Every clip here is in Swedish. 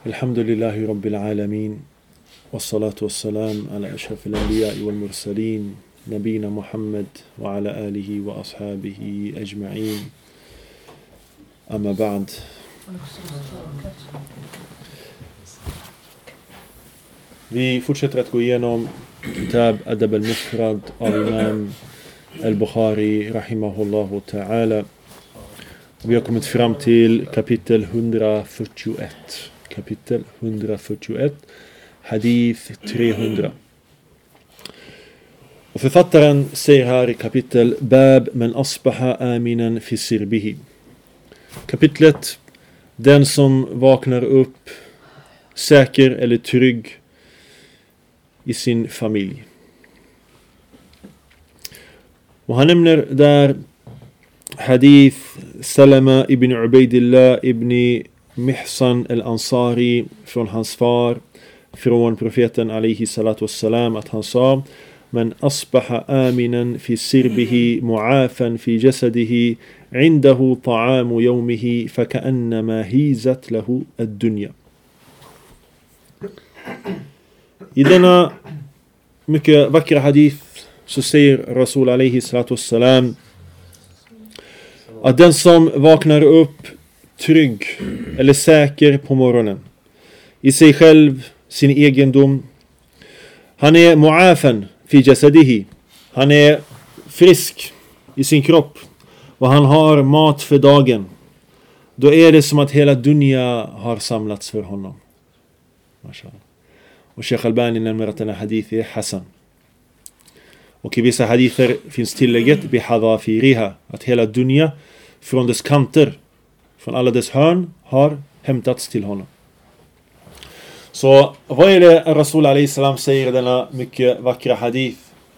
Alhamdulillahi Rabbil Alamin. Wassalatu wassalam ala ashrafil anbiya'i wal mursalin. Nabina Muhammad wa ala alihi wa ashabihi ajma'in. Amma ba'd. Vi fortsätter att gå igenom Kitab Adab al-Mufrad av Imam al-Bukhari rahimahullahu ta'ala. Vi har kommit fram till kapitel 141. Kapitel 141, hadith 300. Och författaren säger här i kapitel Bab men asbaha aminan fi sirbihi. Kapitlet, den som vaknar upp säker eller trygg i sin familj. Och han nämner där hadith Salama ibn Ubaidillah ibn Mihsan al-Ansari från hans far, från profeten alaihi salatu wassalam, att han sa: Men asbaha aminan fi sirbihi mu'afan fi jasadihi indahu ta'amu yawmihi faka'annama hizat lahu ad-dunya. I denna mycket vackra hadith så säger Rasul alaihi salatu wassalam att den som vaknar upp trygg eller säker på morgonen i sig själv, sin egendom, han är mu'afan fi jasadihi, han är frisk i sin kropp och han har mat för dagen, då är det som att hela dunya har samlats för honom. Mashallah. Och Sheikh Albani nämner att den här hadith är Hassan. Och i vissa hadither finns tillägget bihadafiriha, att hela dunya från dess kanter, från alla dess hörn, har hämtats till honom. Så vad är det Rasul alaihi salam säger i denna mycket vackra hadith?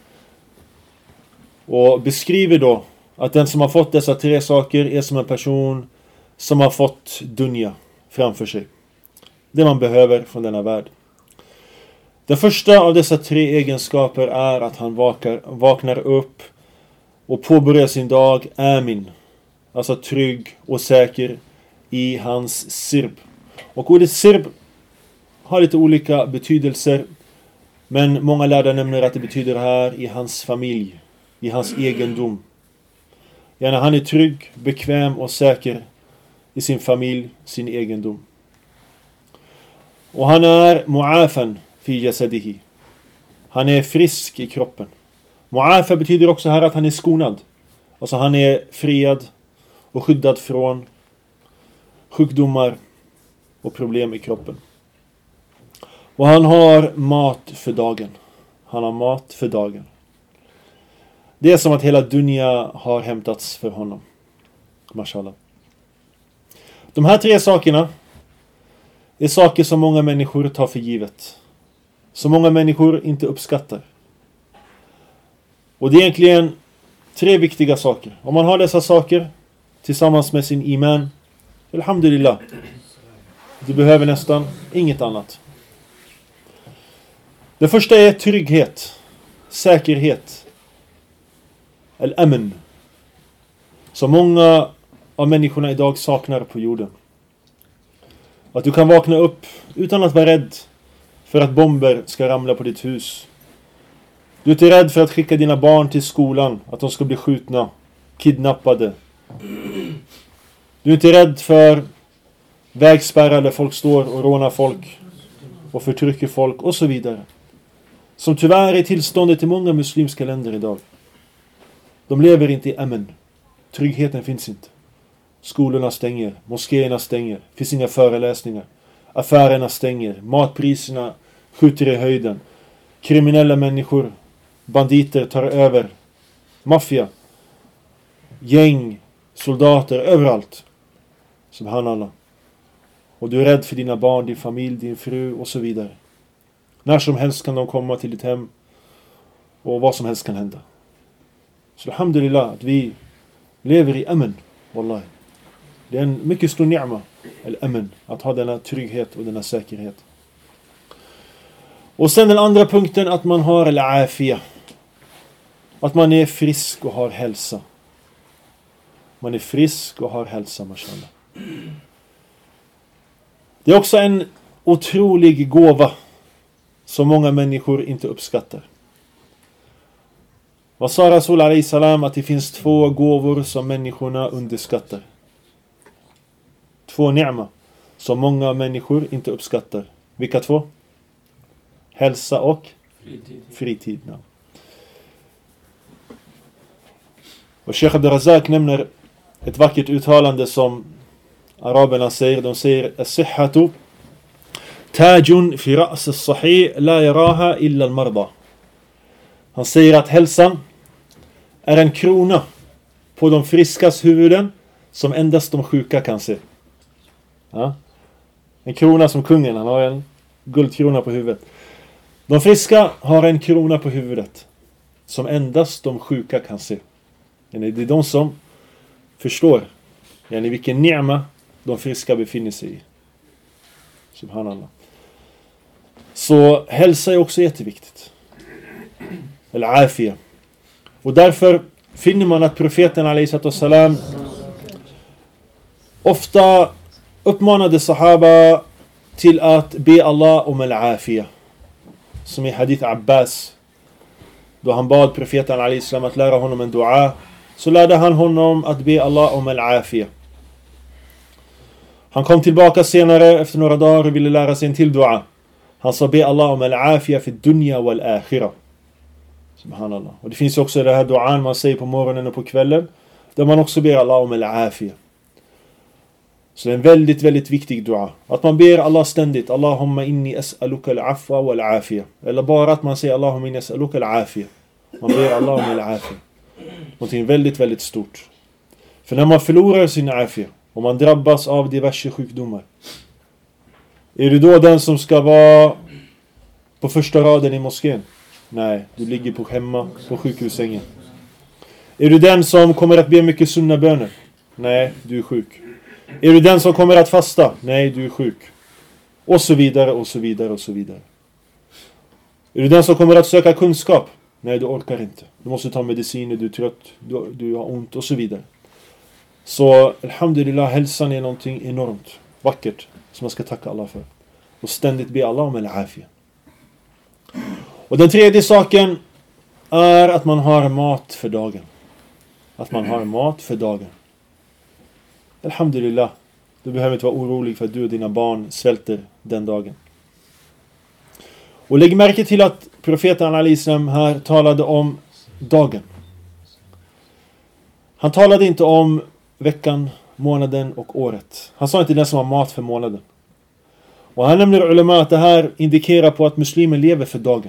Och beskriver då att den som har fått dessa tre saker är som en person som har fått dunya framför sig. Det man behöver från denna värld. Den första av dessa tre egenskaper är att han vaknar upp och påbörjar sin dag amin. Alltså trygg och säker i hans sirb. Och ordet sirb har lite olika betydelser. Men många lärare nämner att det betyder här i hans familj, i hans egendom. När han är trygg, bekväm och säker i sin familj, sin egendom. Och han är mu'afan fi jasadihi. Han är frisk i kroppen. Mu'afa betyder också här att han är skonad. Alltså han är friad och skyddad från sjukdomar och problem i kroppen. Och han har mat för dagen. Han har mat för dagen. Det är som att hela dunya har hämtats för honom. Mashallah. De här tre sakerna är saker som många människor tar för givet. Som många människor inte uppskattar. Och det är egentligen tre viktiga saker. Om man har dessa saker tillsammans med sin iman, alhamdulillah, du behöver nästan inget annat. Det första är trygghet, säkerhet, al-amen, som många av människorna idag saknar på jorden. Att du kan vakna upp utan att vara rädd för att bomber ska ramla på ditt hus. Du är inte rädd för att skicka dina barn till skolan, att de ska bli skjutna, kidnappade. Du är inte rädd för vägspärrar där folk står och rånar folk och förtrycker folk och så vidare. Som tyvärr är tillståndet i många muslimska länder idag. De lever inte i amen. Tryggheten finns inte. Skolorna stänger, moskéerna stänger, finns inga föreläsningar. Affärerna stänger, matpriserna skjuter i höjden. Kriminella människor, banditer tar över. Maffia, gäng, soldater, överallt. Subhanallah. Och du är rädd för dina barn, din familj, din fru och så vidare. När som helst kan de komma till ditt hem och vad som helst kan hända. Så alhamdulillah att vi lever i amen, wallahi. Det är en mycket stor ni'ma, al-amen, att ha denna trygghet och denna säkerhet. Och sen den andra punkten, att man har al-afiyah. Att man är frisk och har hälsa. Man är frisk och har hälsa, mashallah. Det är också en otrolig gåva som många människor inte uppskattar. Vad sa Rasul alayhi salam? Att det finns 2 gåvor som människorna underskattar. 2 ni'ma som många människor inte uppskattar. Vilka 2? Hälsa och fritid. Ja. Och Sheikh Abdul Razak nämner ett vackert uttalande som araberna säger. De säger as-sihhatu tajun fi ra's as-sahih la yaraha illa al-marda. Han säger att hälsan är en krona på de friskas huvuden som endast de sjuka kan se. Ja? En krona som kungen, han har en guldkrona på huvudet. De friska har en krona på huvudet som endast de sjuka kan se. Det är de som förstår vilken ni'ma de friska befinner sig i. Subhanallah. Så hälsa är också jätteviktigt. Eller afia. Och därför finner man att profeten alayhi salam ofta uppmanade sahaba till att be Allah om al-afia. Som i hadith Abbas. Då han bad profeten alayhi salam att lära honom en dua, så lärde han honom att be Allah om al-afia. Han kom tillbaka senare efter några dagar och ville lära sig en till dua. Han sa be Allah om al-afia för dunya wal akhirah. Subhanallah. Och det finns också det här duan man säger på morgonen och på kvällen, där man också ber Allah om al-afia. Så det är en väldigt, väldigt viktig dua. Att man ber Allah ständigt, Allahumma inni as'aluka al-afwa wal-afia. Eller bara att man säger Allahumma inni as'aluka al-afia. Man ber Allah om al-afia. Någonting väldigt, väldigt stort. För när man förlorar sin afia och man drabbas av diverse sjukdomar, är du då den som ska vara på första raden i moskén? Nej, du ligger hemma på sjukhussängen. Är du den som kommer att be mycket sunna böner? Nej, du är sjuk. Är du den som kommer att fasta? Nej, du är sjuk. Och så vidare, och så vidare, och så vidare. Är du den som kommer att söka kunskap? Nej, du orkar inte. Du måste ta mediciner, du är trött, du har ont och så vidare. Så, alhamdulillah, hälsan är någonting enormt vackert som man ska tacka Allah för. Och ständigt be Allah om al-afia. Och den tredje saken är att man har mat för dagen. Att man har mat för dagen. Alhamdulillah. Du behöver inte vara orolig för att du och dina barn svälter den dagen. Och lägg märke till att profeten al-Islam här talade om dagen. Han talade inte om veckan, månaden och året. Han sa inte den som har mat för månaden. Och han nämner ulema att det här indikerar på att muslimer lever för dagen.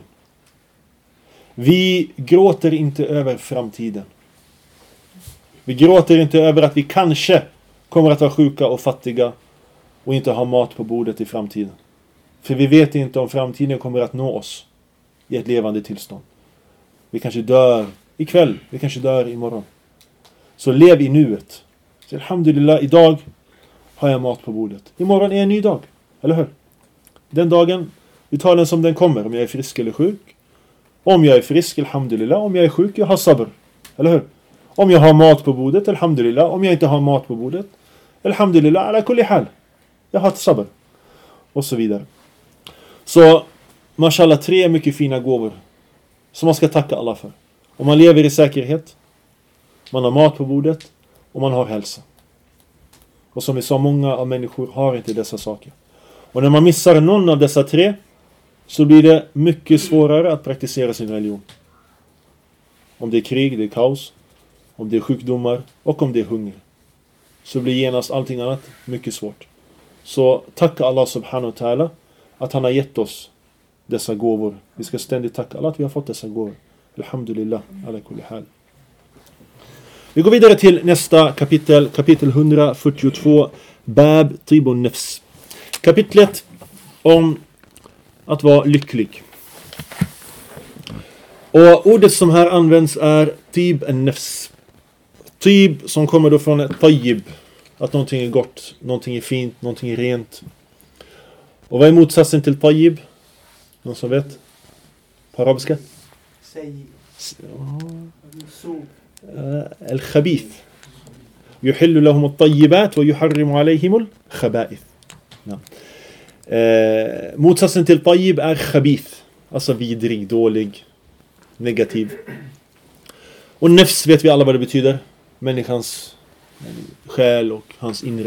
Vi gråter inte över framtiden. Vi gråter inte över att vi kanske kommer att vara sjuka och fattiga och inte ha mat på bordet i framtiden. För vi vet inte om framtiden kommer att nå oss i ett levande tillstånd. Vi kanske dör ikväll, vi kanske dör imorgon. Så lev i nuet. Så alhamdulillah, idag har jag mat på bordet. Imorgon är en ny dag, eller hur? Den dagen, vi tar den som den kommer, om jag är frisk eller sjuk. Om jag är frisk, alhamdulillah. Om jag är sjuk, jag har sabr, eller hur? Om jag har mat på bordet, alhamdulillah. Om jag inte har mat på bordet, alhamdulillah, ala kulli hal. Jag har sabr. Och så vidare. Så, mashallah, 3 mycket fina gåvor som man ska tacka Allah för. Om man lever i säkerhet, man har mat på bordet och man har hälsa. Och som vi sa, många av människor har inte dessa saker. Och när man missar någon av dessa 3, så blir det mycket svårare att praktisera sin religion. Om det är krig, det är kaos. Om det är sjukdomar och om det är hunger, så blir genast allting annat mycket svårt. Så tacka Allah subhanahu wa ta'ala att han har gett oss dessa gåvor. Vi ska ständigt tacka Allah att vi har fått dessa gåvor. Alhamdulillah, ala kulli hal. Vi går vidare till nästa kapitel. Kapitel 142. Bab tibun nafs. Kapitlet om att vara lycklig. Och ordet som här används är tib an-nafs. Tib som kommer då från ett tayyib. Att någonting är gott, någonting är fint, någonting är rent. Och vad är motsatsen till tayyib? Någon som vet? På arabiska? Al-khabith. Yuhillu lahum at-tayyibat wa yuharrimu alayhim al-khaba'ith. Motsatsen till tayyib är khabith. Alltså vidrig, dålig, negativ. Och nafs vet vi alla vad det betyder. Människans själ och hans inre.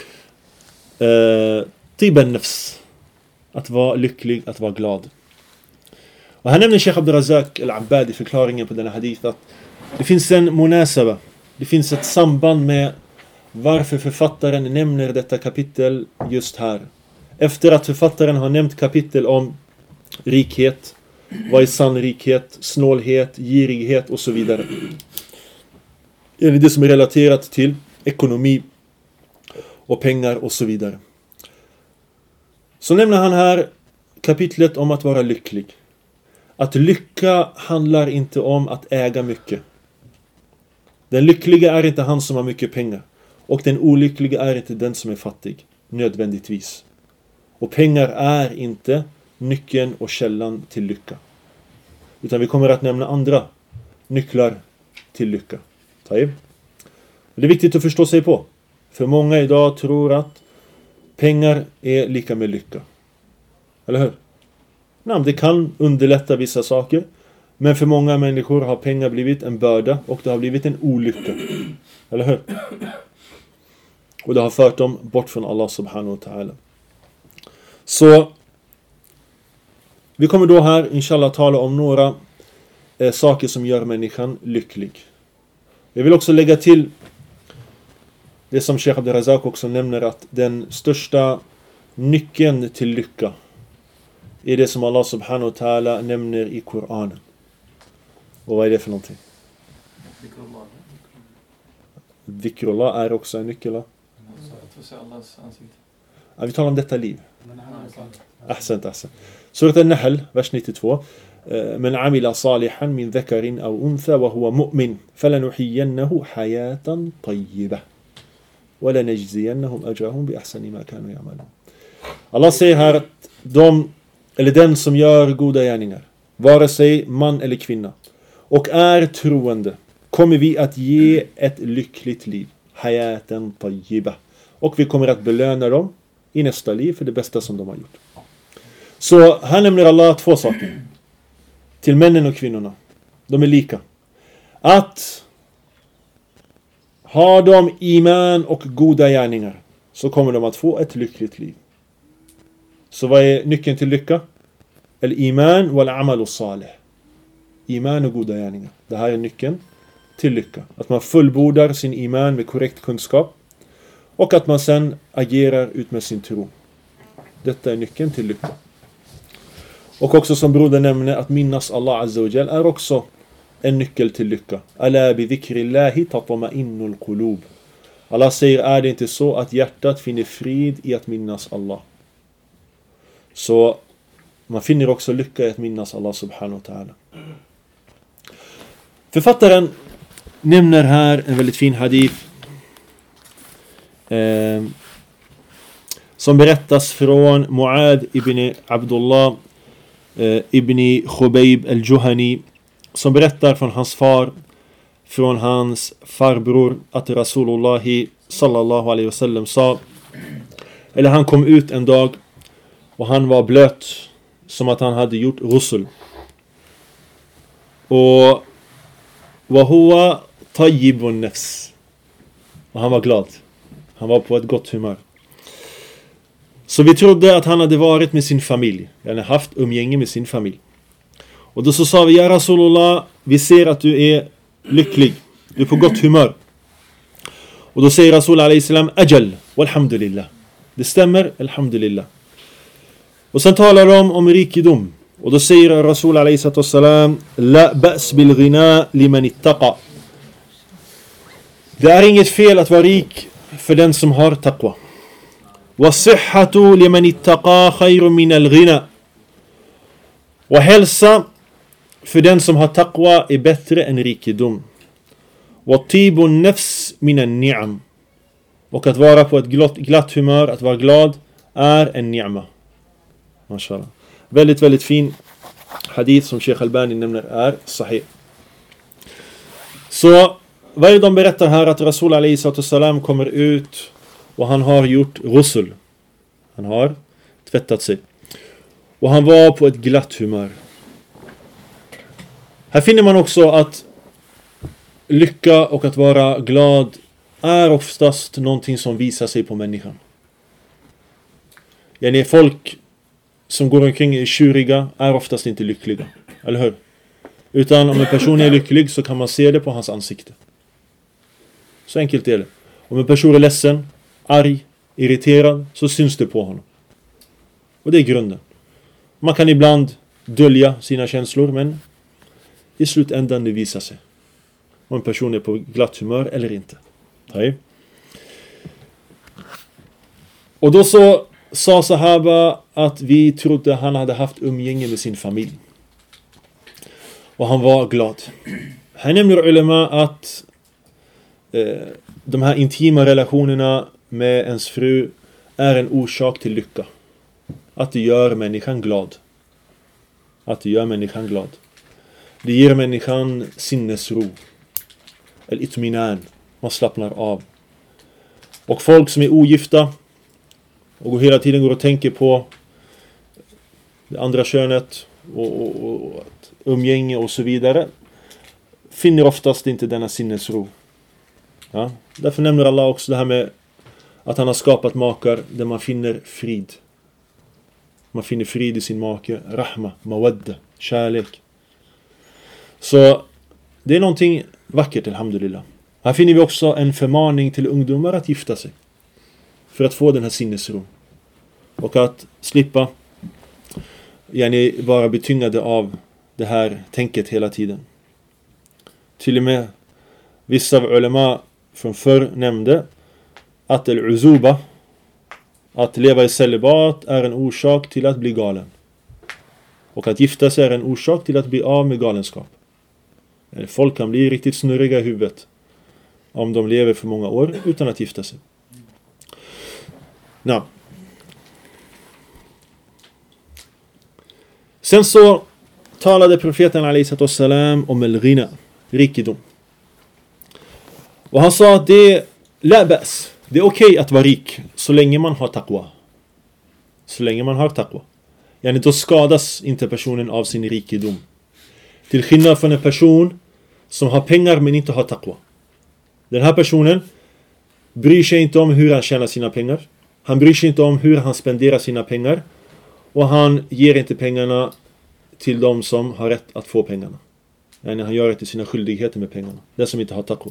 Tiben nafs. Att vara lycklig, att vara glad. Och här nämner Sheikh Abdurrazzaq al-Abbad i förklaringen på denna hadith att det finns en munasaba. Det finns ett samband med varför författaren nämner detta kapitel just här. Efter att författaren har nämnt kapitel om rikhet, vad är sannrikhet, snålhet, girighet och så vidare. Det är det som är relaterat till ekonomi och pengar och så vidare. Så nämner han här kapitlet om att vara lycklig. Att lycka handlar inte om att äga mycket. Den lyckliga är inte han som har mycket pengar. Och den olyckliga är inte den som är fattig. Nödvändigtvis. Och pengar är inte nyckeln och källan till lycka. Utan vi kommer att nämna andra nycklar till lycka. Det är viktigt att förstå sig på. För många idag tror att pengar är lika med lycka. Eller hur? Nej, det kan underlätta vissa saker. Men för många människor har pengar blivit en börda och det har blivit en olycka. Eller hur? Och det har fört dem bort från Allah subhanahu wa ta'ala. Så vi kommer då här inshallah tala om några saker som gör människan lycklig. Jag vill också lägga till det som Sheikh Abdurrazzaq också nämner, att den största nyckeln till lycka är det som Allah subhanahu wa ta'ala nämner i Koranen. Och vad är det för någonting? Dhikrullah är också en nyckel. Ja, vi talar om detta liv. Ahsant. Surat An-Nahl, vers 92. من عمل صالحا من ذكر أو أنثى وهو مؤمن فلنحيينه حياة طيبة ولنجزينهم أجرهم بأحسن ما كانوا يعملون. Allah säger här att den som gör goda gärningar, vare sig man eller kvinna, och är troende, kommer vi att ge ett lyckligt liv. Hayatan tayyiba. Och vi kommer att belöna dem i nästa liv för det bästa som de har gjort. Så här nämner Allah två saker. Till männen och kvinnorna. De är lika. Att ha de iman och goda gärningar, så kommer de att få ett lyckligt liv. Så vad är nyckeln till lycka? Al-iman wal-amal salih. Iman och goda gärningar. Det här är nyckeln till lycka. Att man fullbordar sin iman med korrekt kunskap. Och att man sen agerar ut med sin tro. Detta är nyckeln till lycka. Och också som broder nämner, att minnas Allah Azza wa Jal är också en nyckel till lycka. Ala bi dhikrillahi tatma'innul qulub. Allah säger, är det inte så att hjärtat finner frid i att minnas Allah? Så man finner också lycka i att minnas Allah subhanahu wa ta'ala. Författaren nämner här en väldigt fin hadith som berättas från Muad ibn Abdullah ibn Khubayb al-Juhani, som berättar från hans far, från hans farbror, att Rasulullah sallallahu alaihi wasallam sa, eller han kom ut en dag och han var blöt som att han hade gjort rusul. Och huwa tayyibun nafs. Och han var glad. Han var på ett gott humör. Så vi trodde att han hade varit med sin familj. Han hade haft umgänge med sin familj. Och då så sa vi, ja Rasulullah, vi ser att du är lycklig. Du är på gott humör. Och då säger Rasul alayhi salam, ajal, walhamdulillah. Det stämmer, alhamdulillah. Och sen talar de om rikedom. Och då säger Rasul alayhi salam, la ba's bil ghina liman ittaqa. Det är inget fel att vara rik för den som har taqwa. وَالصِّحَّةُ لِمَنِ اتَّقَى خَيْرٌ مِنَ الْغِنَى. Och hälsa för den som har taqwa är bättre än rikedom. وَطِيبُ النَّفْسِ مِنَ النِّعَمِ. Och att vara på ett glatt humör, att vara glad, är en ni'ma. Mashallah. Väldigt, väldigt fin hadith som Sheikh Albani nämner är sahih. Så vad är det de berättar här? Att Rasul alayhi salam kommer ut och han har gjort rusul. Han har tvättat sig. Och han var på ett glatt humör. Här finner man också att lycka och att vara glad är oftast någonting som visar sig på människan. Yani folk som går omkring är tjuriga är oftast inte lyckliga. Eller hur? Utan om en person är lycklig så kan man se det på hans ansikte. Så enkelt är det. Om en person är ledsen, arg, irriterad, så syns det på honom. Och det är grunden. Man kan ibland dölja sina känslor, men i slutändan det visar sig om en person är på glatt humör eller inte. Hej. Och då så sa sahaba att vi trodde han hade haft umgänge med sin familj. Och han var glad. Här nämner ulema att de här intima relationerna med ens fru är en orsak till lycka. Att det gör människan glad. Att det gör människan glad. Det ger människan sinnesro. Eller itminan. Man slappnar av. Och folk som är ogifta och hela tiden går och tänker på det andra könet och umgänge och så vidare, finner oftast inte denna sinnesro. Ja? Därför nämner Allah också det här med att han har skapat makar där man finner frid. Man finner frid i sin make. Rahma, mawadda, kärlek. Så det är någonting vackert, alhamdulillah. Här finner vi också en förmaning till ungdomar att gifta sig. För att få den här sinnesro. Och att slippa vara betyngade av det här tänket hela tiden. Till och med vissa ulema från förr nämnde att al-uzuba, att leva i celibat, är en orsak till att bli galen. Och att gifta sig är en orsak till att bli av med galenskap. Folk kan bli riktigt snurriga i huvudet om de lever för många år utan att gifta sig. Nå. Sen så talade profeten alaihi salam om al-ghina, rikedom. Och han sa att det är okej att vara rik så länge man har taqwa. Så länge man har taqwa. Yani då skadas inte personen av sin rikedom. Till skillnad från en person som har pengar men inte har taqwa. Den här personen bryr sig inte om hur han tjänar sina pengar. Han bryr sig inte om hur han spenderar sina pengar. Och han ger inte pengarna till de som har rätt att få pengarna. Yani han gör inte sina skyldigheter med pengarna. Den som inte har taqwa.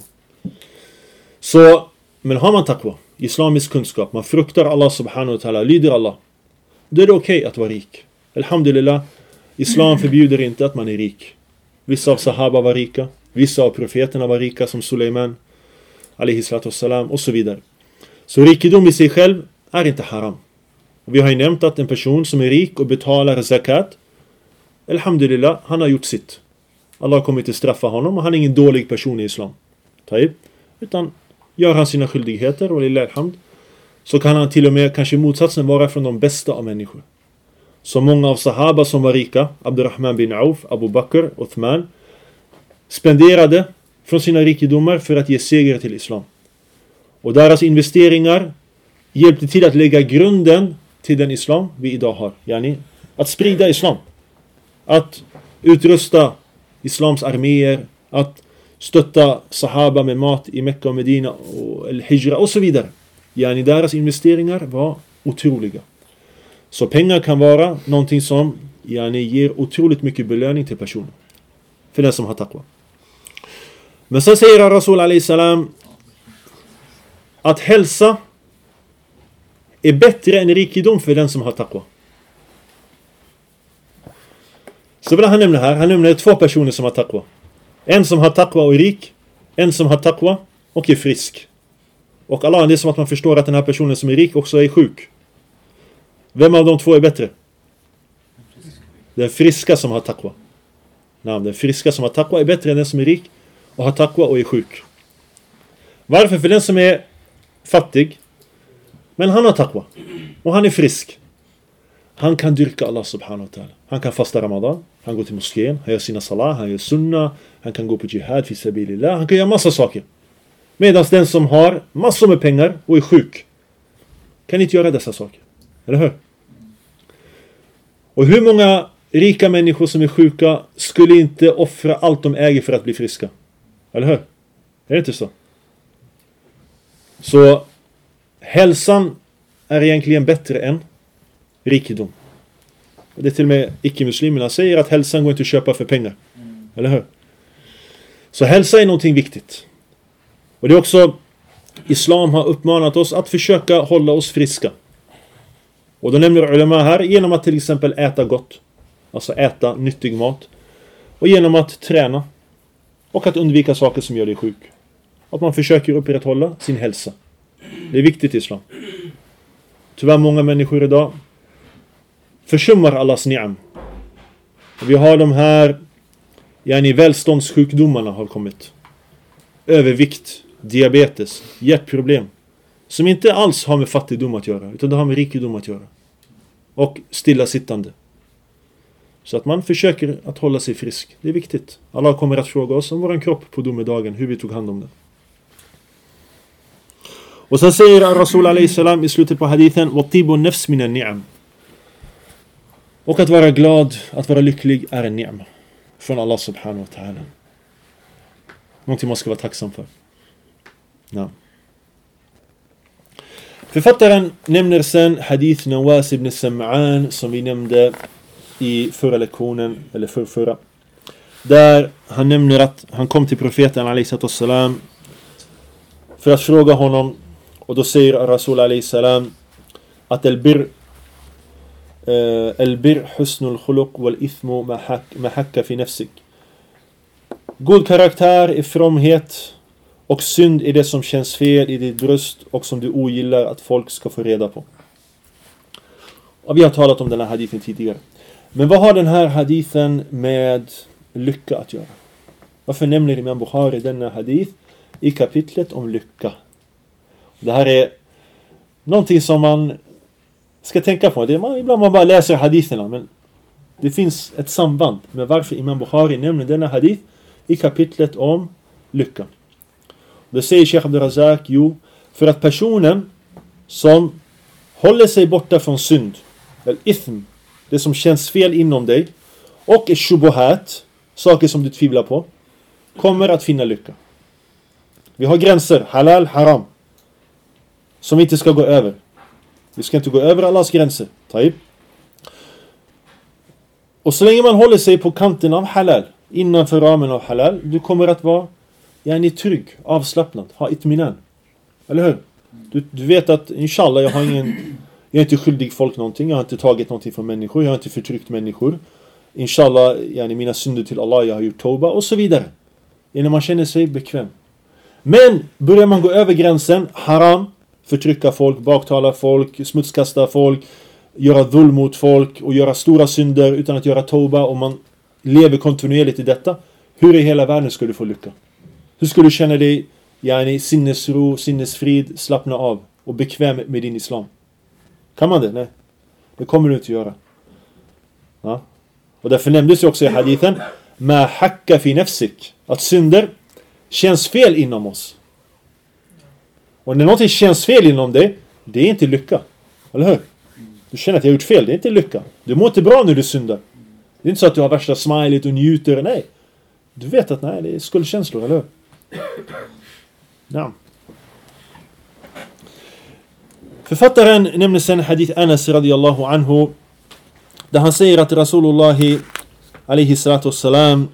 Så, men har man taqwa, islamisk kunskap, man fruktar Allah subhanahu wa ta'ala, lyder Allah, då är det okej att vara rik. Alhamdulillah, islam förbjuder inte att man är rik. Vissa av sahaba var rika, vissa av profeterna var rika som Suleiman alaihi salatu wassalam och så vidare. Så rikedom i sig själv är inte haram. Och vi har ju nämnt att en person som är rik och betalar zakat, alhamdulillah, han har gjort sitt. Allah kommer inte straffa honom och han är ingen dålig person i islam. Utan gör han sina skyldigheter och lillahi alhamd, så kan han till och med kanske motsatsen vara från de bästa av människor. Så många av sahaba som var rika, Abdurrahman bin Auf, Abu Bakr, Uthman, spenderade från sina rikedomar för att ge seger till islam. Och deras investeringar hjälpte till att lägga grunden till den islam vi idag har. Yani att sprida islam. Att utrusta islams arméer, att stötta sahaba med mat i Mekka och Medina och al-Hijra och så vidare. Yani deras investeringar var otroliga. Så pengar kan vara någonting som ger otroligt mycket belöning till personen. För den som har taqwa. Men så säger Rasul alaihi salam att hälsa är bättre än rikedom för den som har taqwa. Så vad han nämner här? Han nämner 2 personer som har taqwa. En som har taqwa och är rik. En som har taqwa och är frisk. Och Allah, det är som att man förstår att den här personen som är rik också är sjuk. Vem av de 2 är bättre? Den friska som har taqwa. Den friska som har taqwa är bättre än den som är rik och har taqwa och är sjuk. Varför? För den som är fattig, men han har taqwa och han är frisk, han kan dyrka Allah subhanahu wa ta'ala. Han kan fasta Ramadan, han går till moskén, han gör sina salah, han gör sunna, han kan gå på jihad fi sabilillah, han kan göra massa saker. Medan den som har massor med pengar och är sjuk kan inte göra dessa saker. Eller hur? Och hur många rika människor som är sjuka skulle inte offra allt de äger för att bli friska? Eller hur? Är det inte så? Så hälsan är egentligen bättre än rikedom. Det är till och med icke-muslimerna säger att hälsan går inte att köpa för pengar. Eller hur? Så hälsa är någonting viktigt. Och det är också, islam har uppmanat oss att försöka hålla oss friska. Och då nämner ulema här genom att till exempel äta gott. Alltså äta nyttig mat. Och genom att träna. Och att undvika saker som gör dig sjuk. Att man försöker upprätthålla sin hälsa. Det är viktigt i islam. Tyvärr många människor idag försummar Allahs ni'am. Vi har de här välståndssjukdomarna har kommit. Övervikt, diabetes, hjärtproblem. Som inte alls har med fattigdom att göra. Utan det har med rikedom att göra. Och stillasittande. Så att man försöker att hålla sig frisk. Det är viktigt. Allah kommer att fråga oss om vår kropp på domedagen. Hur vi tog hand om den. Och så säger Rasul alayhi salam i slutet på hadithen: وَطِيبُ nafs min ni'am. Och att vara glad, att vara lycklig är en ni'am från Allah subhanahu wa ta'ala. Någonting man ska vara tacksam för. Ja. Författaren nämner sen hadith Nawas ibn Sam'an som vi nämnde i förra lektionen, eller förra. Där han nämner att han kom till profeten alayhi salam för att fråga honom. Och då säger Rasul alayhi salam att albir husnul khuluq wal ithmu ma hakka fi nafsik. God karaktär är fromhet, och synd är det som känns fel i ditt bröst och som du ogillar att folk ska få reda på. Och vi har talat om den här hadithen tidigare. Men vad har den här hadithen med lycka att göra? Varför nämner Imam Bukhari denna hadith i kapitlet om lycka? Det här är någonting som man ska tänka på. Ibland man bara läser haditherna, men det finns ett samband med varför Imam Bukhari nämner denna hadith i kapitlet om lycka. Det säger Sheikh Abdul Razak, för att personen som håller sig borta från synd, eller ithm, det som känns fel inom dig, och shubuhat, saker som du tvivlar på, kommer att finna lycka. Vi har gränser, halal, haram, som vi inte ska gå över. Vi ska inte gå över Allahs gränser. Taib. Och så länge man håller sig på kanten av halal, innanför ramen av halal, du kommer att vara trygg, avslappnad, ha itminan. Eller hur? Du vet att inshallah jag är inte skyldig folk någonting, jag har inte tagit någonting från människor, jag har inte förtryckt människor. Inshallah, mina synder till Allah, jag har gjort tauba och så vidare. När man känner sig bekväm. Men börjar man gå över gränsen, haram, förtrycka folk, baktala folk, smutskasta folk, göra dhul mot folk och göra stora synder utan att göra tauba, och man lever kontinuerligt i detta, hur i hela världen ska du få lycka? Hur ska du känna dig sinnesro, sinnesfrid, slappna av och bekväm med din islam? Kan man det? Nej. Det kommer du inte göra. Ja. Och därför nämndes ju också i hadithen ma hakka fi nafsik, att synder känns fel inom oss. Och när någonting känns fel inom dig, det är inte lycka. Eller hur? Du känner att jag har gjort fel, det är inte lycka. Du mår inte bra när du syndar. Det är inte så att du har värsta smilet och njuter, nej. Du vet att nej, det är skuldkänslor, eller hur? Ja. Författaren nämner sen hadith Anas radiyallahu anhu, där han säger att Rasulullah alayhi salatu wassalam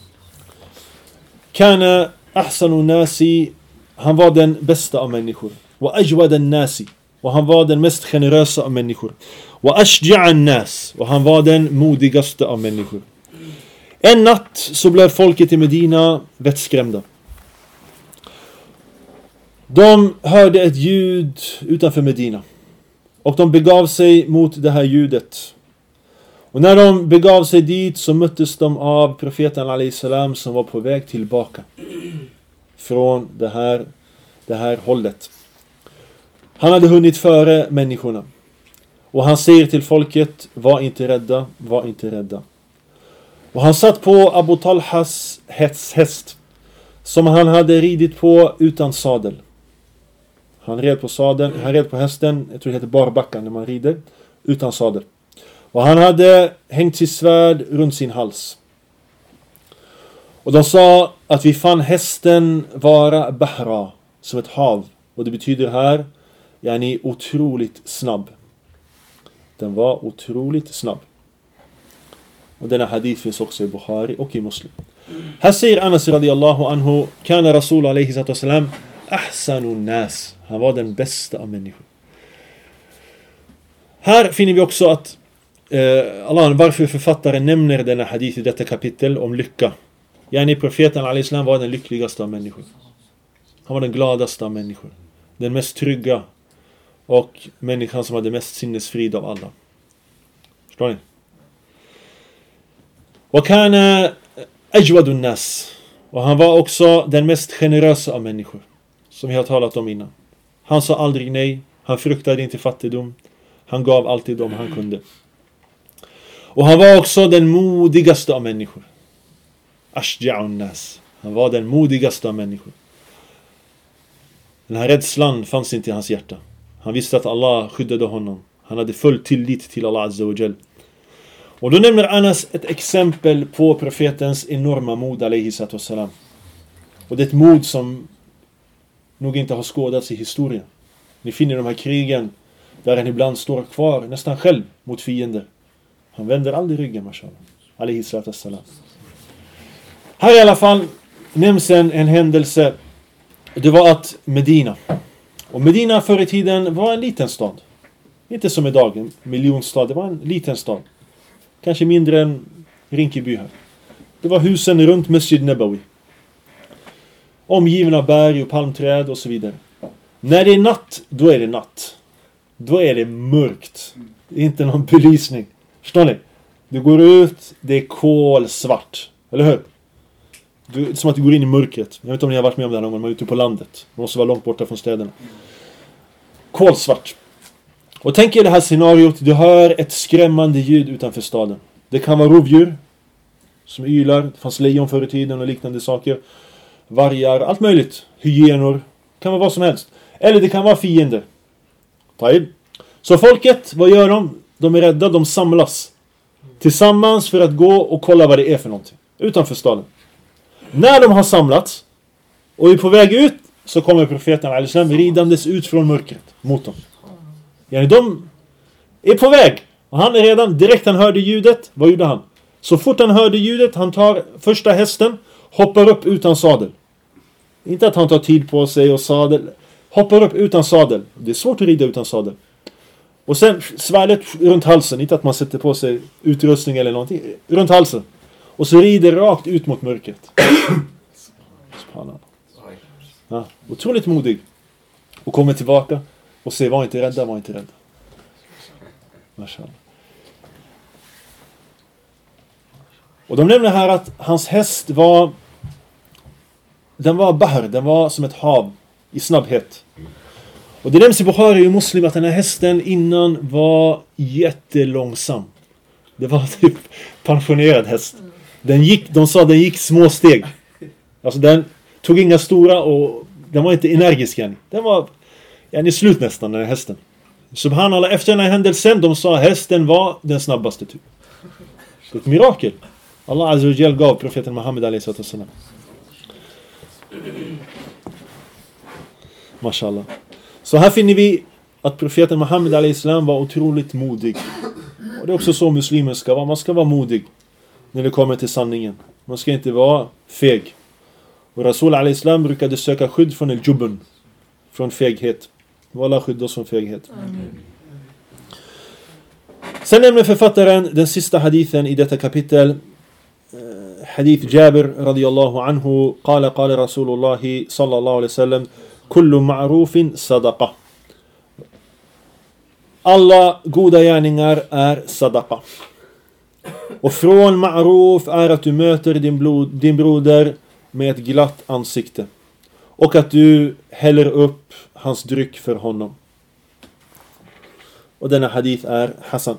kana ahsanu nasi, han var den bästa av människor, wa ajwadan nasi, och han var den mest generösa av människor, wa ashja'an nas, och han var den modigaste av människor. En natt så blev folket i Medina vettskrämda. De hörde ett ljud utanför Medina, och de begav sig mot det här ljudet. Och när de begav sig dit så möttes de av profeten alayhi salam som var på väg tillbaka från det här hållet. Han hade hunnit före människorna. Och han säger till folket: var inte rädda, var inte rädda. Och han satt på Abu Talhas häst som han hade ridit på utan sadel. Han red på hästen, jag tror det heter barbacka när man rider, utan sadel. Och han hade hängt sitt svärd runt sin hals. Och de sa att vi fann hästen vara bahra, som ett hav. Och det betyder här, yani otroligt snabb. Den var otroligt snabb. Och denna hadith finns också i Bukhari och i Muslim. Här säger Anas radiyallahu anhu, kana Rasul alayhi salatu wasalam ahsanun nas. Han var den bästa av människor. Här finner vi också att varför författaren nämner denna hadith i detta kapitel om lycka. Yani profeten alayhi salam var den lyckligaste av människor. Han var den gladaste av människor. Den mest trygga och människan som hade mest sinnesfrid av alla. Förstår ni? Och han ajwadun nas. Och han var också den mest generösa av människor. Som vi har talat om innan. Han sa aldrig nej. Han fruktade inte fattigdom. Han gav alltid om han kunde. Och han var också den modigaste av människor. Ashja'un nas. Han var den modigaste av människor. Den här rädslan fanns inte i hans hjärta. Han visste att Allah skyddade honom. Han hade full tillit till Allah Azza wa Jal. Och då nämner Anas ett exempel på profetens enorma mod alayhi salatu wassalam. Och det är ett mod som nog inte har skådats i historien. Ni finner de här krigen där han ibland står kvar nästan själv mot fiender. Han vänder aldrig ryggen, mashallah. Alayhi salatu wassalam. Här i alla fall nämns en händelse. Det var att Medina. Och Medina förr i tiden var en liten stad. Inte som idag, en miljonstad. Det var en liten stad. Kanske mindre än Rinkeby här. Det var husen runt Masjid Nabawi. Omgivna av berg och palmträd och så vidare. När det är natt, då är det natt. Då är det mörkt. Det är inte någon belysning. Förstår ni? Du går ut, det är kolsvart. Eller hur? Det är som att du går in i mörkret. Jag vet inte om ni har varit med om det här någon gång. Man är ute på landet. Man måste vara långt borta från städerna. Kolsvart. Och tänk er det här scenariot. Du hör ett skrämmande ljud utanför staden. Det kan vara rovdjur som ylar. Det fanns lejon förr i tiden och liknande saker. Vargar, allt möjligt. Hyenor. Det kan vara vad som helst. Eller det kan vara fiender. Så folket, vad gör de? De är rädda, de samlas. Tillsammans för att gå och kolla vad det är för någonting. Utanför staden. När de har samlats och är på väg ut, så kommer profeten al-Islam ridandes ut från mörkret mot dem. Yani de är på väg. Och han är redan, direkt han hörde ljudet, vad gjorde han? Så fort han hörde ljudet, han tar första hästen, hoppar upp utan sadel. Inte att han tar tid på sig och sadel. Hoppar upp utan sadel. Det är svårt att rida utan sadel. Och sen svärdet runt halsen. Inte att man sätter på sig utrustning eller någonting. Runt halsen. Och så rider rakt ut mot mörkret. Ja, otroligt modig. Och kommer tillbaka och säger, var inte rädda, var inte rädda. Mashallah. Och de nämner här att hans häst var, den var bahr, den var som ett hav i snabbhet. Och det nämns i Bukhari och Muslim att den här hästen innan var jättelångsam. Det var typ pensionerad häst. De sa den gick små steg. Alltså den tog inga stora och den var inte energisk än. Den var i slut nästan, den här hästen. Subhanallah, efter den här händelsen, de sa hästen var den snabbaste typ. Det är ett mirakel. Allah Azza wa Jal gav profeten Muhammed alayhi salatu wasalam. Mashallah. Så här finner vi att profeten Muhammed alayhi salam var otroligt modig. Och det är också så muslimer ska vara. Man ska vara modig när det kommer till sanningen. Man ska inte vara feg. Och Rasul alayhi salam brukade söka skydd från al-jubn, från feghet. Wallah skydda oss från feghet. Sen nämner författaren den sista hadithen i detta kapitel. Hadith Jabir radiyallahu anhu. Qala Rasulullahi sallallahu alaihi wasallam. Kullu ma'rufin sadaqa. Alla goda gärningar är sadaqa. Och från ma'ruf är att du möter din broder med ett glatt ansikte. Och att du häller upp hans dryck för honom. Och denna hadith är Hassan.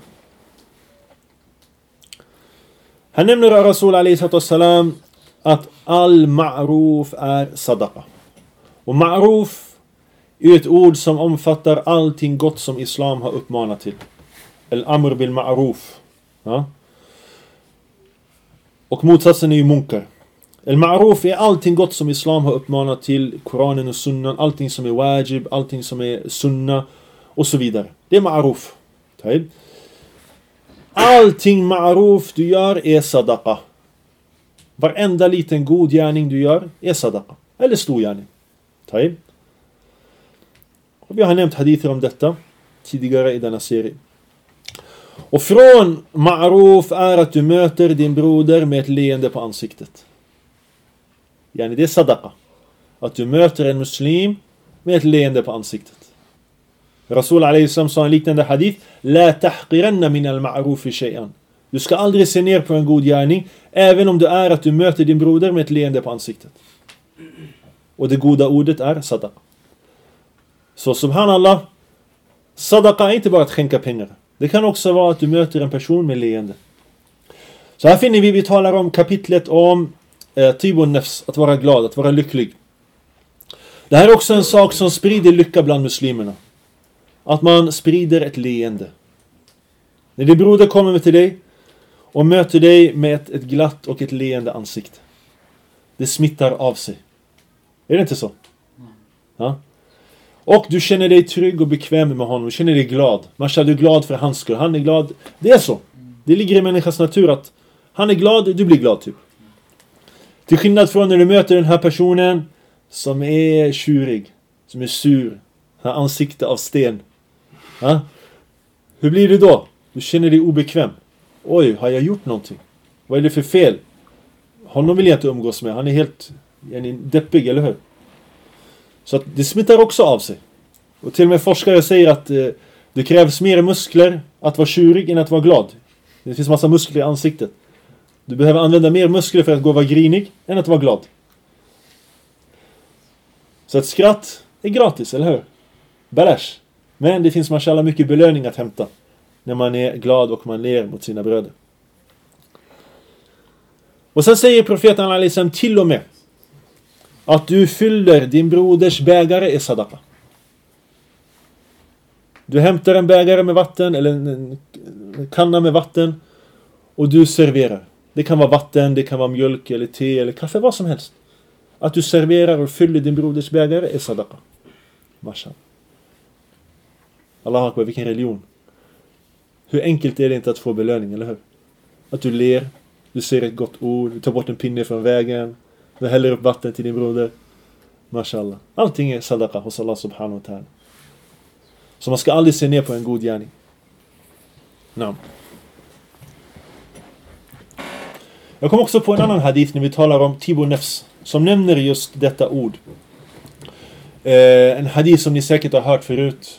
Han nämner Rasul alayhi salam att all ma'ruf är sadaqa. Och ma'ruf är ett ord som omfattar allting gott som islam har uppmanat till. Al-amr bil ma'ruf. Ja. Och motsatsen är ju munkar. Al-ma'ruf är allting gott som islam har uppmanat till, Koranen och sunnan, allting som är wajib, allting som är sunna och så vidare. Det är ma'ruf. Allting ma'ruf du gör är sadaqa. Varenda liten god gärning du gör är sadaqa. Eller stor gärning. Och vi har nämnt hadither om detta tidigare i denna serie. Och från ma'ruf är att du möter din broder med ett leende på ansiktet. Yani det är sadaqa. Att du möter en muslim med ett leende på ansiktet. Rasul a.s. sa en liknande hadith: La tahqiranna min al-ma'rufi shay'an. Du ska aldrig se ner på en god gärning, även om det är att du möter din broder med ett leende på ansiktet. Och det goda ordet är sadaqa. Så subhanallah, sadaqa är inte bara att skänka pengar. Det kan också vara att du möter en person med leende. Så här finner vi talar om kapitlet om tibun nafs, att vara glad, att vara lycklig. Det här är också en sak som sprider lycka bland muslimerna. Att man sprider ett leende. När din broder kommer till dig och möter dig med ett glatt och ett leende ansikte, det smittar av sig. Är det inte så? Ja? Och du känner dig trygg och bekväm med honom. Du känner dig glad. Man känner dig glad för hans skull. Han är glad. Det är så. Det ligger i människans natur att han är glad, du blir glad typ. Till skillnad från när du möter den här personen som är tjurig, som är sur, har ansikte av sten. Ja? Hur blir det då? Du känner dig obekväm. Oj, har jag gjort någonting? Vad är det för fel? Honom vill jag inte umgås med. Han är helt deppig, eller hur? Så att det smittar också av sig. Och till och med forskare säger att det krävs mer muskler att vara tjurig än att vara glad. Det finns massa muskler i ansiktet. Du behöver använda mer muskler för att gå och vara grinig än att vara glad. Så ett skratt är gratis, eller hur? Balash. Men det finns mashallah mycket belöning att hämta när man är glad och man ler mot sina bröder. Och sen säger profeten alaihissalam till och med att du fyller din broders bägare i sadaqa. Du hämtar en bägare med vatten eller en kanna med vatten och du serverar. Det kan vara vatten, det kan vara mjölk eller te eller kaffe, vad som helst. Att du serverar och fyller din broders bägare i sadaqa. Mashallah. Allah akbar, vilken religion. Hur enkelt är det inte att få belöning, eller hur? Att du ler, du säger ett gott ord, du tar bort en pinne från vägen, du häller upp vatten till din broder. Mashallah. Allting är sadaqa hos Allah subhanahu wa ta'ala. Så man ska aldrig se ner på en god gärning. Naam. Jag kom också på en annan hadith när vi talar om tibun nafs, som nämner just detta ord. En hadith som ni säkert har hört förut.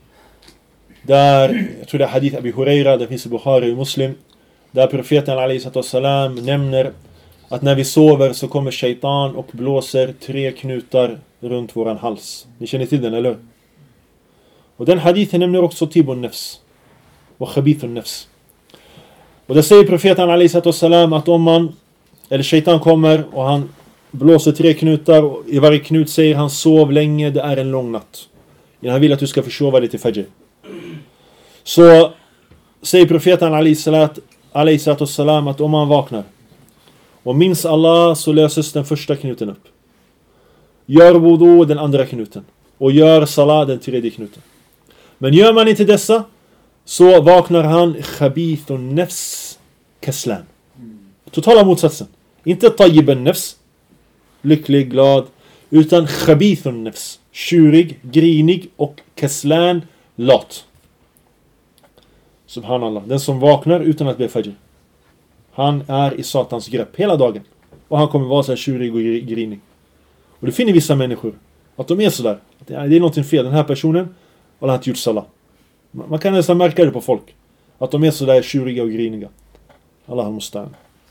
Där, jag tror det är hadith Abi Huraira, det finns i Bukhari och Muslim. Där profeten alaihissalam nämner att när vi sover så kommer shaitan och blåser 3 knutar runt våran hals. Ni känner till den, eller? Och den hadithen nämner också tibun nafs och khabithun nafs. Och där säger profeten alaihissalam att om man, eller shaitan kommer och han blåser 3 knutar och i varje knut säger han sov länge, det är en lång natt. Han vill att du ska försova dig till fajr. Så säger profeten alaihissalam att om man vaknar och minns Allah så löses den första knuten upp. Gör wudu den andra knuten. Och gör salat den tredje knuten. Men gör man inte dessa så vaknar han khabithun nafs kaslan. Totala motsatsen. Inte tayyibun nafs, lycklig, glad, utan khabithun nafs, tjurig, grinig och kaslan, lat. Subhanallah. Den som vaknar utan att be fajr, han är i satans grepp hela dagen. Och han kommer vara så här tjurig och grinig. Och det finner vissa människor att de är så där. Det är någonting fel. Den här personen har inte gjort salat. Man kan nästan märka det på folk. Att de är så där tjuriga och griniga. Allah mustaan.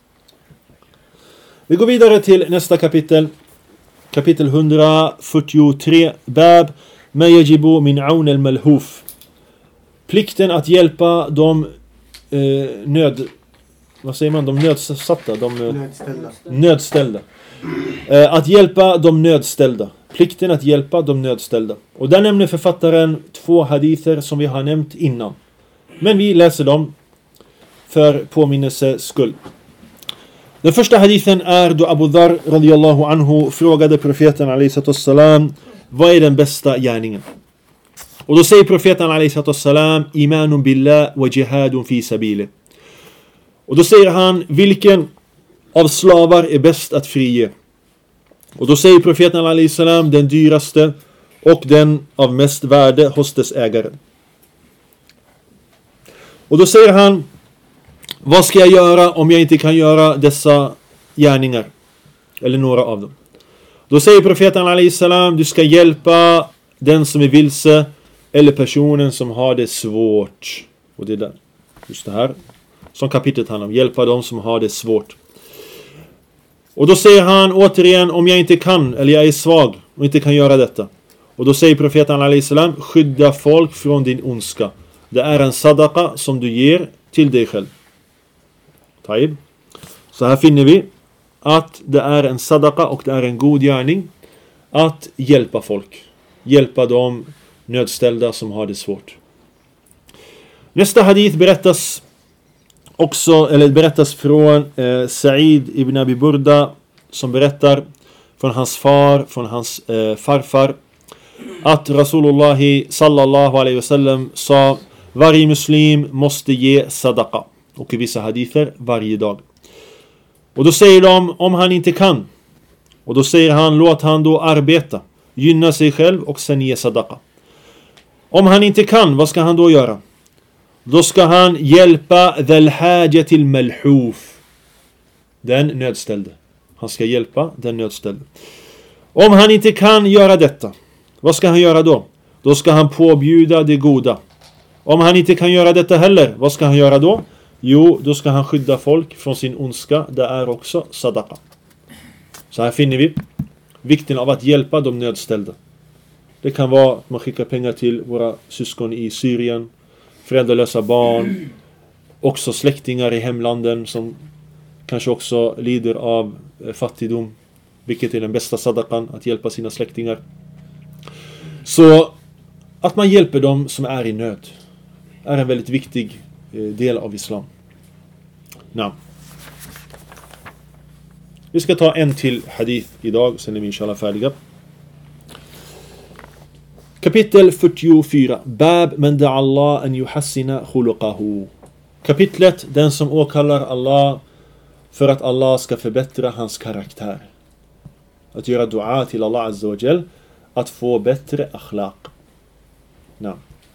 Vi går vidare till nästa kapitel. Kapitel 143. Bab ma yajibu min aun al-malhuf. Plikten att hjälpa de nödsatta, nödställda. Att hjälpa de nödställda. Plikten att hjälpa de nödställda. Och där nämner författaren 2 hadither som vi har nämnt innan. Men vi läser dem för påminnelse skull. Den första hadithen är då Abu Dhar radiyallahu anhu frågade profeten alayhi vad är den bästa gärningen? Och då säger profeten alayhi imanun billah wa jihadun fi sabili. Och då säger han, vilken av slavar är bäst att frige? Och då säger profeten alayhi den dyraste och den av mest värde hos dess ägare. Och då säger han, vad ska jag göra om jag inte kan göra dessa gärningar? Eller några av dem. Då säger profeten alayhi du ska hjälpa den som är vilse eller personen som har det svårt. Och det är där. Just det här. Som kapitlet handlar om. Hjälpa dem som har det svårt. Och då säger han återigen, om jag inte kan eller jag är svag och inte kan göra detta. Och då säger profeten alayhi skydda folk från din ondska. Det är en sadaqa som du ger till dig själv. Taib. Så här finner vi att det är en sadaqa och det är en god gärning att hjälpa folk. Hjälpa de nödställda som har det svårt. Nästa hadith berättas från Sa'id ibn Abi Burda, som berättar från hans far, från hans farfar, att Rasulullah sallallahu alaihi wasallam sa, varje muslim måste ge sadaqa. Och i vissa hadither varje dag. Och då säger de, om han inte kan. Och då säger han, låt han då arbeta. Gynna sig själv och sen ge sadaqa. Om han inte kan, vad ska han då göra? Då ska han hjälpa dhal hajatil malhuf. Den nödställde. Han ska hjälpa den nödställde. Om han inte kan göra detta, vad ska han göra då? Då ska han påbjuda det goda. Om han inte kan göra detta heller, vad ska han göra då? Jo, då ska han skydda folk från sin ondska. Det är också sadaqa. Så här finner vi vikten av att hjälpa de nödställda. Det kan vara att man skickar pengar till våra syskon i Syrien, föräldralösa barn, också släktingar i hemlanden som kanske också lider av fattigdom, vilket är den bästa sadaqan, att hjälpa sina släktingar. Så att man hjälper dem som är i nöd är en väldigt viktig del av islam. Nej. Vi ska ta en till hadith idag, sen är vi inshallah färdiga. Kapitel 44. Bab man da'a Allah an yuhassina khuluqahu. Kapitlet, den som åkallar Allah för att Allah ska förbättra hans karaktär. Att göra dua till Allah azza wa jal, att få bättre akhlaq. Nej.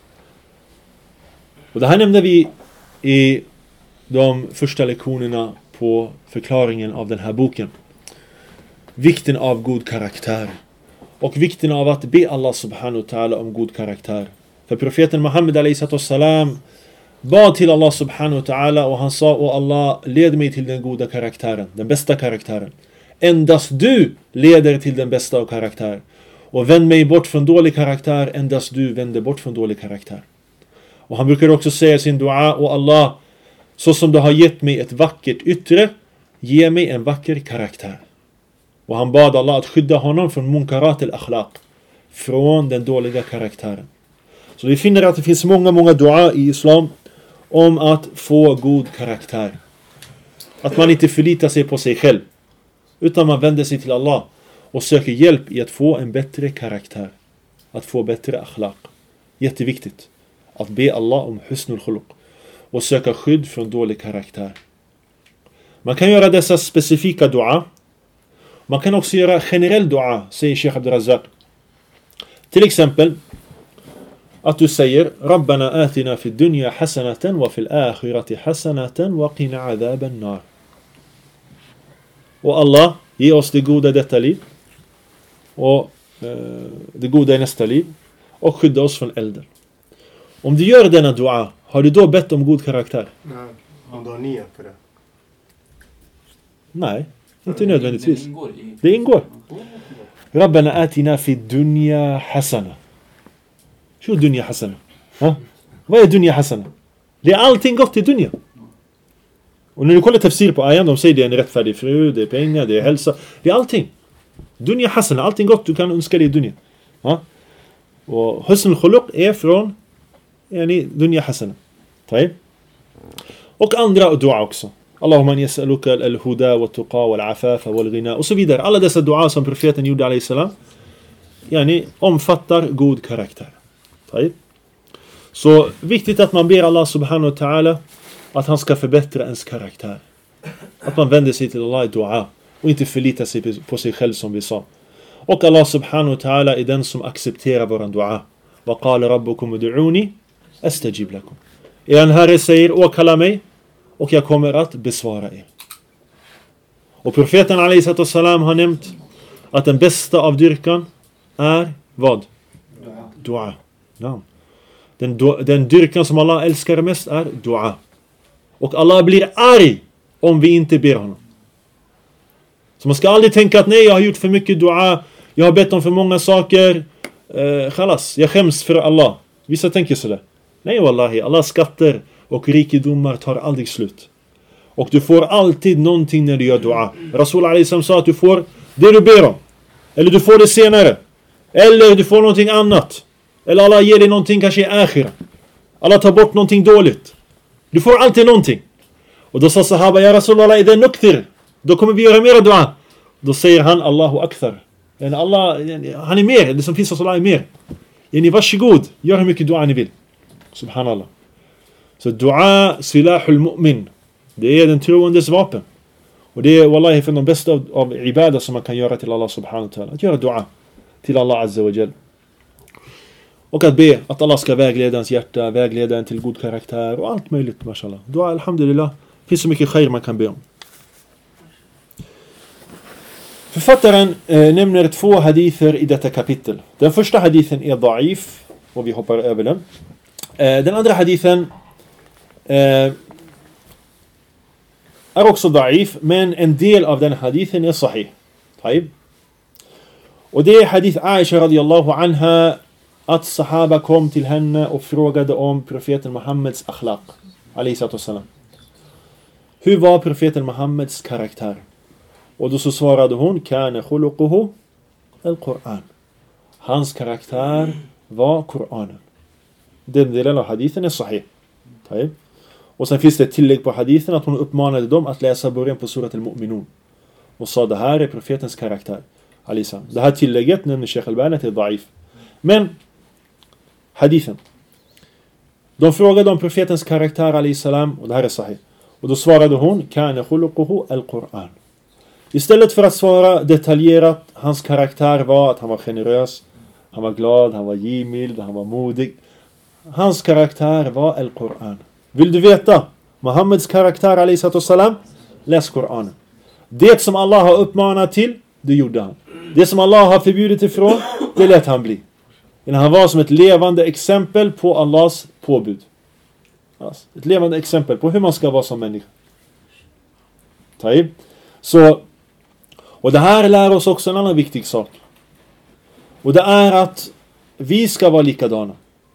Och det här nämnde vi i de första lektionerna på förklaringen av den här boken. Vikten av god karaktär. Och vikten av att be Allah subhanahu wa ta'ala om god karaktär. För profeten Muhammed alayhi bad till Allah subhanahu wa ta'ala och han sa, åh Allah, led mig till den goda karaktären, den bästa karaktären. Endast du leder till den bästa av karaktär. Och vänd mig bort från dålig karaktär, endast du vänder bort från dålig karaktär. Och han brukar också säga sin dua, åh Allah, så som du har gett mig ett vackert yttre, ge mig en vacker karaktär. Och han bad Allah att skydda honom från munkarat al-akhlaq, från den dåliga karaktären. Så vi finner att det finns många dua i islam om att få god karaktär. Att man inte förlitar sig på sig själv, utan man vänder sig till Allah och söker hjälp i att få en bättre karaktär. Att få bättre akhlaq. Jätteviktigt. Att be Allah om husnul khuluq och söka skydd från dålig karaktär. Man kan göra dessa specifika dua. Man kan också göra generell dua, säger Sheikh Abdul Razzaq. Till exempel att du säger Rabbana atina fi dunya hasanatan wa fil akhirati hasanatan wa qina adhaban nar. Och Allah, ge oss det goda i detta liv och det goda i nästa liv och skydda oss från elden. Om du gör denna dua, har du då bett om god karaktär? Nej, om du har nia för det. Nej, inte nödvändigtvis. Det ingår. Rabbana atina fi dunya hasana. Hur är dunya hasana? Ha? Vad är dunya hasana? Det är allting gott i dunya. Och när du kollar tafsir på ayan, de säger det är en rättfärdig fru, det är pengar, det är hälsa. Det är allting. Dunya hasana, allting gott du kan önska dig i dunya. Ha? Och husnul khuluq är från dunya hasana. Och andra dua också. Allahumma yas'aluka al-huda wa tuqa wa al-afafa wa al-ghina och så vidare. Alla dessa dua som profeten gjorde alayhi salam, yani omfattar god karaktär. Så viktigt att man ber Allah subhanahu wa ta'ala att han ska förbättra ens karaktär. Att man vänder sig till Allah i dua och inte förlitar sig på sig själv som vi sa. Och Allah subhanahu wa ta'ala är den som accepterar våran dua. Wa qala rabbukum ud'uni astajib lakum. Er Herre säger, åkalla mig och jag kommer att besvara er. Och profeten alayhi salam har nämnt att den bästa av dyrkan är vad? Dua. Ja. Den dyrkan som Allah älskar mest är dua. Och Allah blir arg om vi inte ber honom. Så man ska aldrig tänka att nej, jag har gjort för mycket dua, jag har bett om för många saker, khalas, jag skäms för Allah. Vissa tänker sådär. Nej wallahi, Allahs skatter och rikedomar tar aldrig slut. Och du får alltid någonting när du gör dua. Rasul alayhi salam sa att du får det du ber om. Eller du får det senare. Eller du får någonting annat. Eller Allah ger dig någonting kanske i akhira. Allah tar bort någonting dåligt. Du får alltid någonting. Och då sa sahaba, ja Rasulullah, är det nuktir? Då kommer vi göra mer dua. Då säger han, Allahu akthar. Allah, han är mer. Det som finns hos Allah är mer. Varsågod, gör hur mycket dua ni vill. Subhanallah. Så dua silahul mu'min. Det är den troendes vapen. Och det är wallahi för de bästa av ibadah som man kan göra till Allah subhanahu wa ta'ala. Att göra dua till Allah azza wa jal. Och att be att Allah ska vägleda ens hjärta, vägleda en till god karaktär och allt möjligt, mashallah. Dua, alhamdulillah. Det finns så mycket khair man kan be om. Författaren nämner 2 hadither i detta kapitel. Den första hadithen är da'if och vi hoppar över den. Den andra hadithen är också da'if, men en del av den hadithen är sahih. Och det är hadith Aisha radiyallahu anha, att sahaba kom till henne och frågade om profeten Muhammeds akhlaq alayhi salam. Hur var profeten Muhammeds karaktär? Och då så svarade hon, kana khuluquhu al-Qur'an. Hans karaktär var Koranen. Den delen av hadithen är sahih. Och sen finns det ett tillägg på hadithen att hon uppmanade dem att läsa början på surat al-Mu'minun. Och sa, det här är profetens karaktär. Alisa. Det här tillägget nämner Sheikh Albani till da'if. Men hadithen. De frågade om profetens karaktär alayhi salam, och det här är sahih. Och då svarade hon, kana khuluquhu al-Qur'an. Istället för att svara detaljerat, hans karaktär var att han var generös, han var glad, han var givmild, han var modig. Hans karaktär var al-Qur'an. Vill du veta Muhammeds karaktär alayhi salam? Läs Koranen. Det som Allah har uppmanat till, det gjorde han. Det som Allah har förbjudit ifrån, det lät han bli. Han var som ett levande exempel på Allahs påbud. Alltså, ett levande exempel på hur man ska vara som människa. Så, och det här lär oss också en annan viktig sak. Och det är att vi ska vara likadana.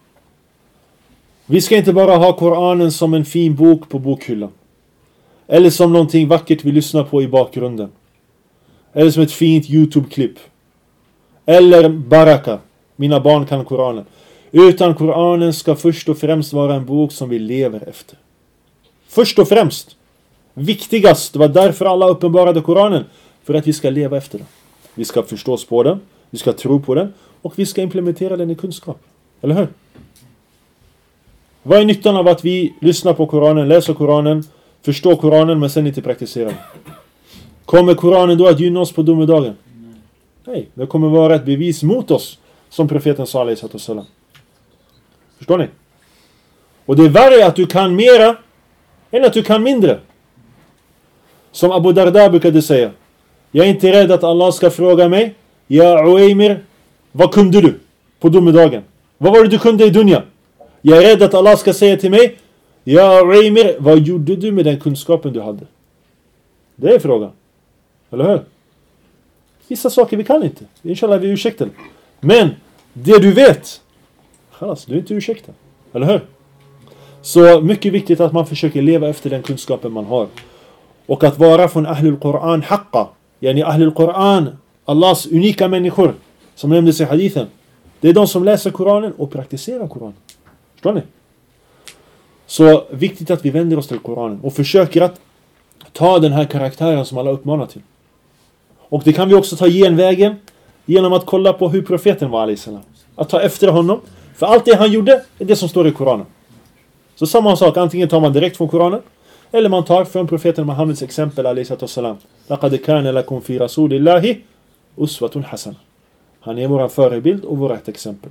Vi ska inte bara ha Koranen som en fin bok på bokhyllan. Eller som någonting vackert vi lyssnar på i bakgrunden. Eller som ett fint YouTube-klipp. Eller baraka. Mina barn kan Koranen. Utan Koranen ska först och främst vara en bok som vi lever efter. Först och främst. Viktigast. Det var därför alla uppenbarade Koranen. För att vi ska leva efter den. Vi ska förstås på den. Vi ska tro på den. Och vi ska implementera den i kunskap. Eller hur? Vad är nyttan av att vi lyssnar på Koranen, läser Koranen, förstår Koranen men sen inte praktiserar den? Kommer Koranen då att gynna oss på domedagen? Nej, det kommer vara ett bevis mot oss, som profeten sa alayhi salam. Förstår ni? Och det är värre att du kan mera än att du kan mindre. Som Abu Darda brukade säga. Jag är inte rädd att Allah ska fråga mig, ja Uaymir, vad kunde du på domedagen? Vad var det du kunde i dunya? Jag är rädd att Allah ska säga till mig, ja Uaymir, vad gjorde du med den kunskapen du hade? Det är frågan. Eller hur? Vissa saker vi kan inte. Inshallah vi är ursäktade. Men det du vet, du är inte ursäktad. Eller hur? Så mycket viktigt att man försöker leva efter den kunskapen man har. Och att vara från Ahlul Quran haqqa. Yani Ahlul Quran, Allahs unika människor, som nämndes i hadithen. Det är de som läser Koranen och praktiserar Koranen. Förstår ni? Så viktigt att vi vänder oss till Koranen och försöker att ta den här karaktären som alla uppmanar till. Och det kan vi också ta genvägen genom att kolla på hur profeten var alaihissalam. Att ta efter honom. För allt det han gjorde är det som står i Koranen. Så samma sak, antingen tar man direkt från Koranen eller man tar från profeten Muhammeds exempel alaihissalam. Laqad kana lakum fi rasulillahi uswatun hasana. Han är vår förebild och vårt exempel.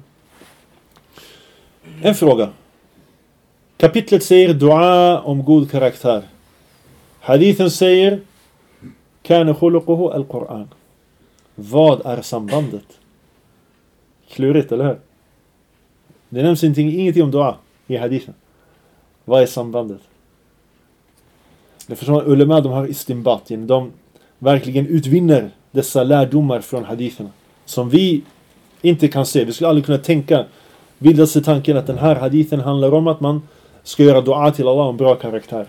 En fråga. Kapitlet säger dua om god karaktär. Hadithen säger kana khuluquhu al-Quran. Vad är sambandet? Klurigt, eller hur? Det nämns ingenting om dua i hadithen. Vad är sambandet? Det förstår man, ulema, de har istinbat. De verkligen utvinner dessa lärdomar från haditherna. Som vi inte kan se. Vi skulle aldrig kunna tänka, bildas i tanken att den här hadithen handlar om att man ska göra dua till Allah om bra karaktär.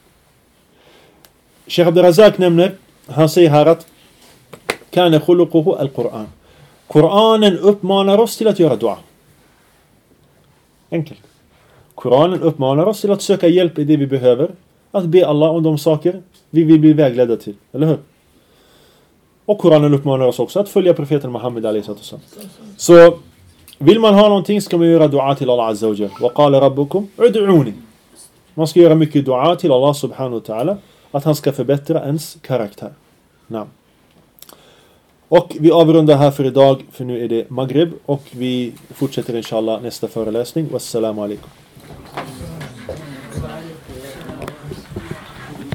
Sheikh Abdurazak nämner, han säger här att kana khuluquhu al-Quran. Koranen uppmanar oss till att göra dua. Enkelt. Koranen uppmanar oss till att söka hjälp i det vi behöver. Att be Allah om de saker vi vill bli vägledda till. Eller hur? Och Koranen uppmanar oss också att följa profeten Muhammed alaihissalam. Så vill man ha någonting ska man göra dua till Allah azza wa jal. Wa qala rabbukum ud'uni. Man ska göra mycket dua till Allah subhanahu wa ta'ala. Att han ska förbättra ens karaktär. Namn. Och vi avrundar här för idag, för nu är det Maghrib och vi fortsätter inshallah nästa föreläsning. Wassalamu alaikum.